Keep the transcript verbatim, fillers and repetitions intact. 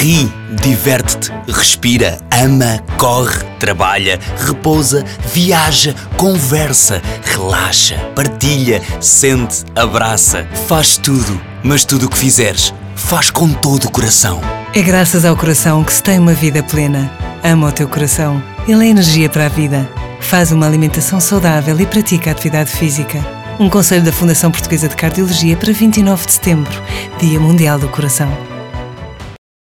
Ri, diverte-te, respira, ama, corre, trabalha, repousa, viaja, conversa, relaxa, partilha, sente, abraça. Faz tudo, mas tudo o que fizeres, faz com todo o coração. É graças ao coração que se tem uma vida plena. Ama o teu coração. Ele é energia para a vida. Faz uma alimentação saudável e pratica atividade física. Um conselho da Fundação Portuguesa de Cardiologia para vinte e nove de setembro, Dia Mundial do Coração.